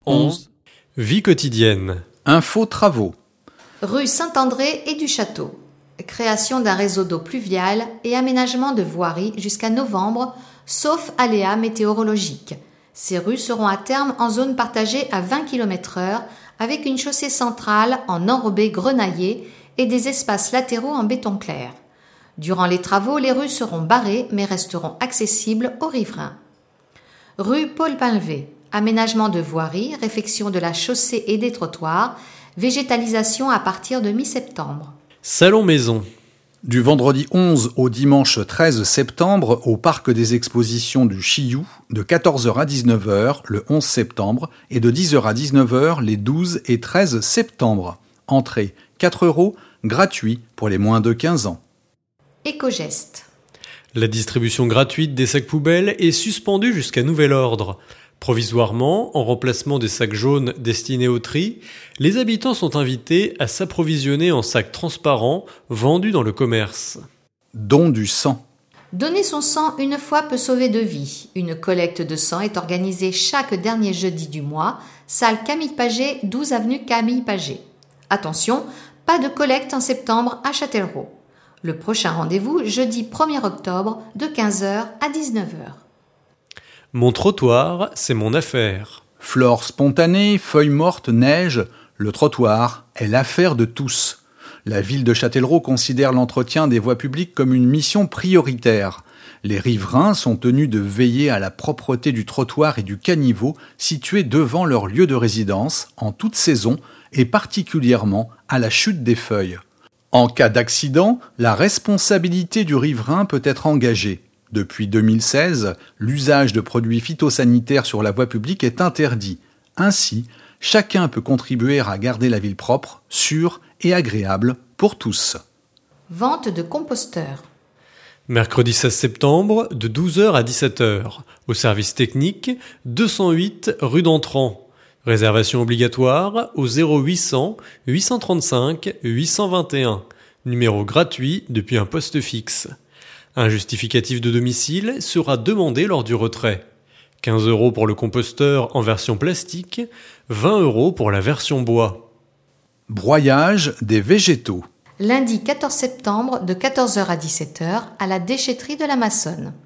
11. Vie quotidienne. Info travaux. Rue Saint-André et du Château. Création d'un réseau d'eau pluviale et aménagement de voiries jusqu'à novembre, sauf aléas météorologiques. Ces rues seront à terme en zone partagée à 20 km/h avec une chaussée centrale en enrobé grenaillé et des espaces latéraux en béton clair. Durant les travaux, les rues seront barrées mais resteront accessibles aux riverains. Rue Paul Pinlevé. Aménagement de voiries, réfection de la chaussée et des trottoirs, végétalisation à partir de mi-septembre. Salon maison. Du vendredi 11 au dimanche 13 septembre au parc des expositions du Chiyou, de 14h à 19h le 11 septembre et de 10h à 19h les 12 et 13 septembre. Entrée 4 €, gratuit pour les moins de 15 ans. Éco-gestes. La distribution gratuite des sacs poubelles est suspendue jusqu'à nouvel ordre. Provisoirement, en remplacement des sacs jaunes destinés au tri, les habitants sont invités à s'approvisionner en sacs transparents vendus dans le commerce. Don du sang. Donner son sang une fois peut sauver de vies. Une collecte de sang est organisée chaque dernier jeudi du mois, salle Camille Paget, 12 avenue Camille Paget. Attention, pas de collecte en septembre à Châtellerault. Le prochain rendez-vous, jeudi 1er octobre, de 15h à 19h. Mon trottoir, c'est mon affaire. Flore spontanée, feuilles mortes, neige, le trottoir est l'affaire de tous. La ville de Châtellerault considère l'entretien des voies publiques comme une mission prioritaire. Les riverains sont tenus de veiller à la propreté du trottoir et du caniveau situés devant leur lieu de résidence en toute saison et particulièrement à la chute des feuilles. En cas d'accident, la responsabilité du riverain peut être engagée. Depuis 2016, l'usage de produits phytosanitaires sur la voie publique est interdit. Ainsi, chacun peut contribuer à garder la ville propre, sûre et agréable pour tous. Vente de composteurs. Mercredi 16 septembre, de 12h à 17h. Au service technique, 208 rue d'Entrant. Réservation obligatoire au 0800 835 821. Numéro gratuit depuis un poste fixe. Un justificatif de domicile sera demandé lors du retrait. 15 € pour le composteur en version plastique, 20 € pour la version bois. Broyage des végétaux. Lundi 14 septembre de 14h à 17h à la déchetterie de la Massonne.